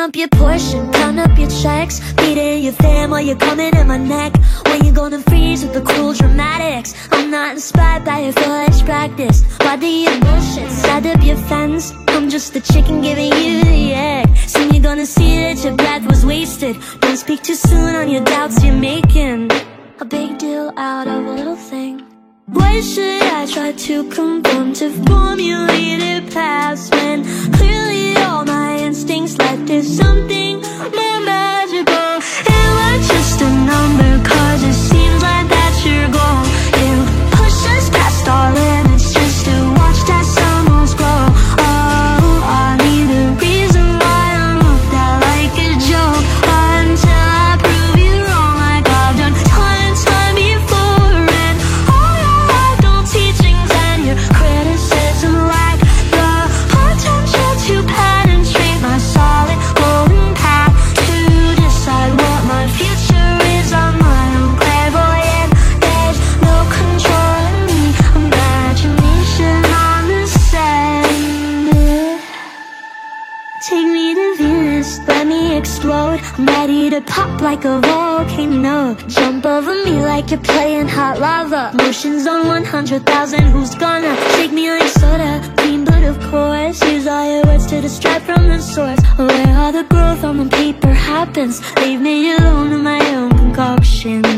up your portion, count up your checks, beating your fam while you're coming in my neck. When you gonna freeze with the cruel dramatics? I'm not inspired by your foolish practice. Why do you bullshit? Set up your fence. I'm just the chicken giving you the egg. Soon you're gonna see that your breath was wasted. Don't speak too soon on your doubts you're making a big deal out of a little thing. Why should I try to conform to formulated paths when clearly all my instincts led to something more magical? You are just a number, cause it seems like that's your goal. You push us past our limits just to watch that someone's grow. Oh, I need a reason why I'm looked at like a joke, until I prove you wrong like I've done time and time before. And all your adult teachings and your criticism lack the potential to penetrate my solid golden path. To decide what my future is on my own clairvoyant. There's no control in me, imagination on the sand. Take me to Venus, let me explode. I'm ready to pop like a volcano. Jump over me like you're playing hot lava. Motions on 100,000, who's gonna shake me like soda? Clean blood, of course. Use all your words to distract from the source. Where all the growth on the paper happens, leave me alone in my own concoction.